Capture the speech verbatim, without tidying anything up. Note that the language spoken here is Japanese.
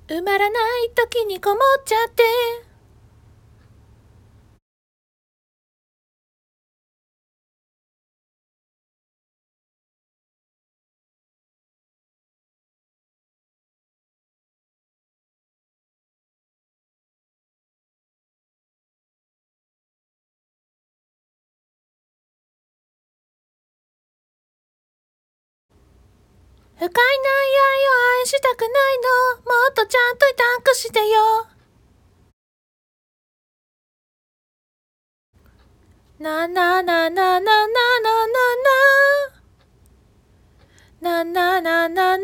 埋まらない時にこもっちゃって。不快な愛を愛したくないの。もっとちゃんと託してよ。なななななななななななななな